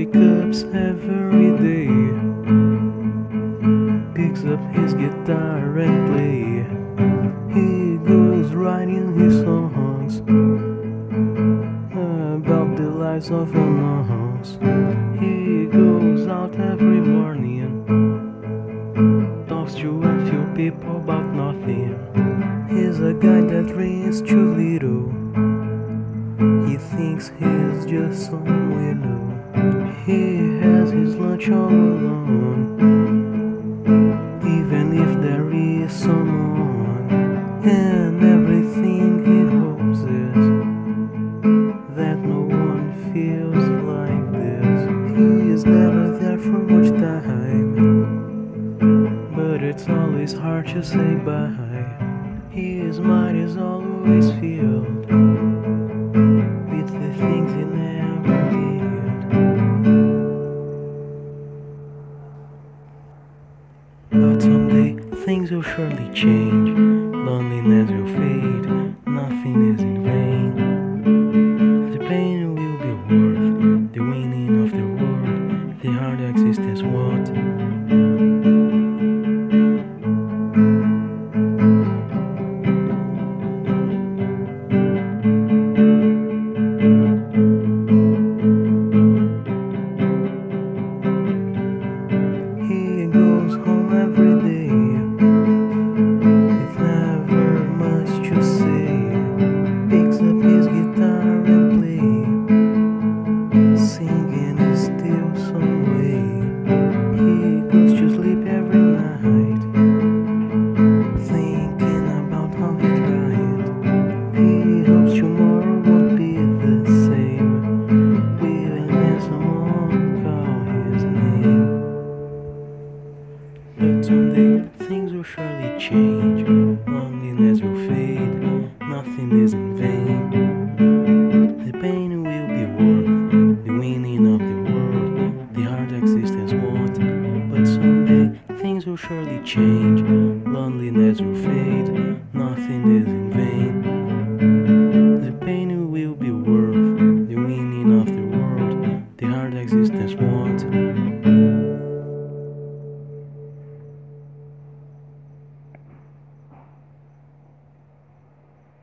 wakes up every day, picks up his guitar and play. He goes writing his songs about the lives of unknowns. He goes out every morning, talks to a few people about nothing. He's a guy that dreams too little. He thinks he's just some weirdo. He has his lunch all alone, even if there is someone. And everything he hopes is that no one feels like this. He is never there for much time, but it's always hard to say bye. His mind is always filled with the things he never did. But someday things will surely change. Loneliness will fade, nothing is in vain. The pain will be worth the winning of the world. The hard existence what? He goes home every day with never much to say. Picks up his guitar and play. Singing is still some way. He goes to sleep every night, thinking about how he tried. He hopes tomorrow won't be the same. Will invent someone call his name. But someday things will surely change. Loneliness will fade, nothing is in vain. The pain will be worth the winning of the world. The hard existence won't. But someday things will surely change. Loneliness will fade, nothing is in vain.